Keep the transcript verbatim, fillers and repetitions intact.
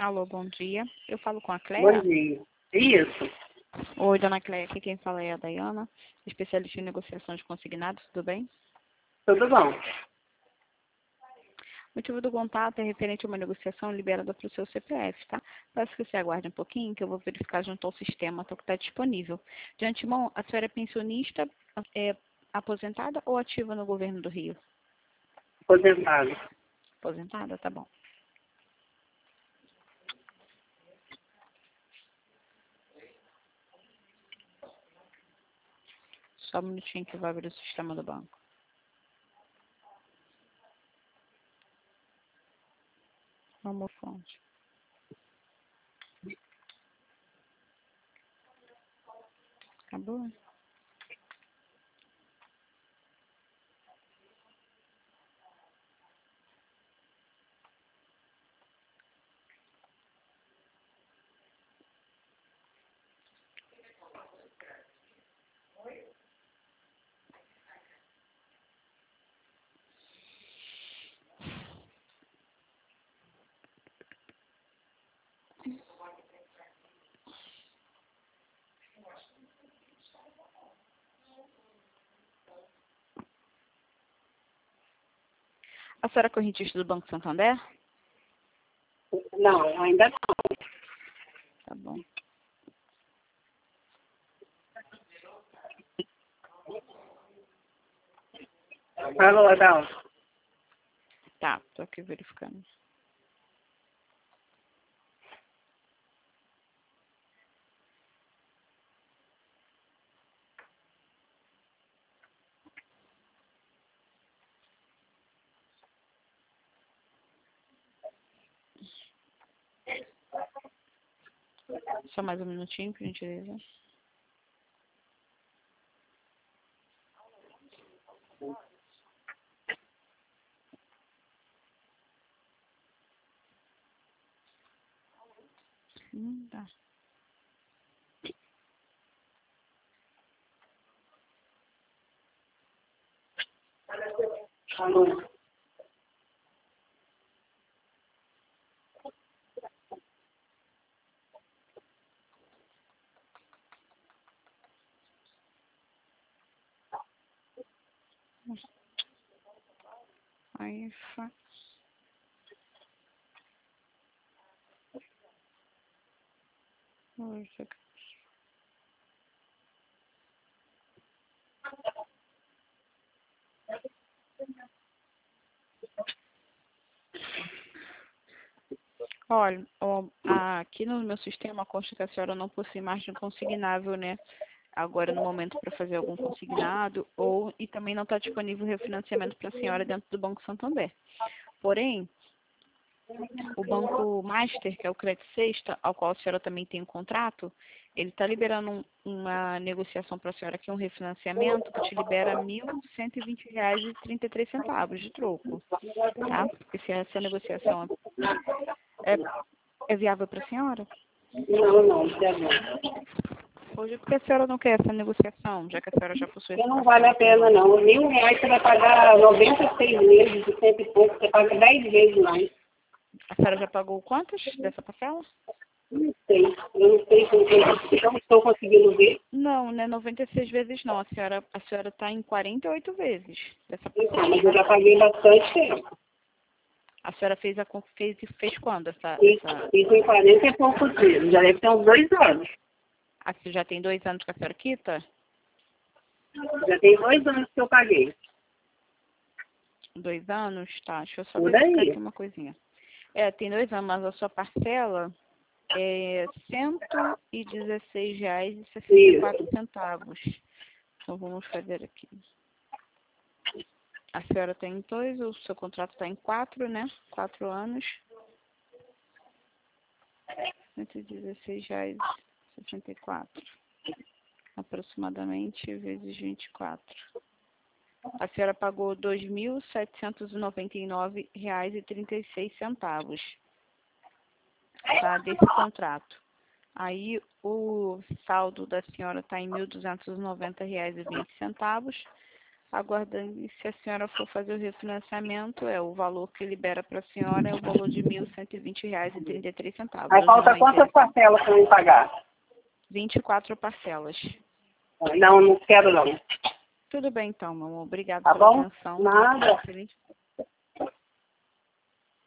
Alô, bom dia. Eu falo com a Bom Cléia? dia. Isso. Oi, dona Cléia. Aqui quem fala é a Dayana, especialista em negociação de consignados, tudo bem? Tudo bom. O motivo do contato é referente a uma negociação liberada para o seu C P F, tá? Peço que você aguarde um pouquinho, que eu vou verificar junto ao sistema até o que está disponível. De antemão, a senhora é pensionista, é aposentada ou ativa no governo do Rio? Aposentado. Aposentada? Tá bom. Só um minutinho que eu vou abrir o sistema do banco. Vamos fonte. Acabou? A senhora é correntista do Banco Santander? Não, ainda não. Tá bom. Alô, Adalto. Tá, tô aqui verificando. Só mais um minutinho, por gentileza. Hum, tá. Alô. Aí, fa... Hoje, olha, ó, aqui no meu sistema consta que a senhora não possui margem consignável, né? Agora no momento para fazer algum consignado, ou e também não está disponível refinanciamento para a senhora dentro do Banco Santander. Porém, o Banco Master, que é o Crédito Sexta, ao qual a senhora também tem um contrato, ele está liberando um, uma negociação para a senhora aqui, um refinanciamento, que te libera mil cento e vinte reais e trinta e três centavos de troco, tá? Porque se essa negociação é, é viável para a senhora? Não, não, já não. Hoje, por que a senhora não quer essa negociação, já que a senhora já possui esse Porque não vale a parceiro? pena, não. Mil reais você vai pagar noventa e seis meses de cento e pouco, você paga dez vezes mais. A senhora já pagou quantas dessa parcela? Não sei. Eu não sei se eu não estou conseguindo ver. Não, não é noventa e seis vezes não. A senhora a senhora está em quarenta e oito vezes dessa Então, parcela. mas eu já paguei bastante tempo. A senhora fez a con- fez fez quando essa Fiz, essa fiz em quarenta e poucos dias. Já deve ter uns dois anos. a senhora já tem dois anos que a senhora quita? Já tem dois anos que eu paguei. Dois anos, tá? Deixa eu só Por verificar aí. aqui uma coisinha. É, tem dois anos, mas a sua parcela é cento e dezesseis reais e sessenta e quatro centavos. Então vamos fazer aqui. A senhora tem dois, o seu contrato está em quatro, né? Quatro anos. cento e dezesseis reais e sessenta e quatro. Aproximadamente vezes vinte e quatro. A senhora pagou dois mil setecentos e noventa e nove reais e trinta e seis centavos, tá? Desse contrato. Aí o saldo da senhora está em mil duzentos e noventa reais e vinte centavos. Aguardando, e se a senhora for fazer o refinanciamento, é o valor que libera para a senhora é o valor de mil cento e vinte reais e trinta e três centavos. Aí falta quantas parcelas para eu pagar? vinte e quatro parcelas. Não, não quero não. Tudo bem então, meu amor. Obrigada Tá pela bom? atenção. Nada. Excelente.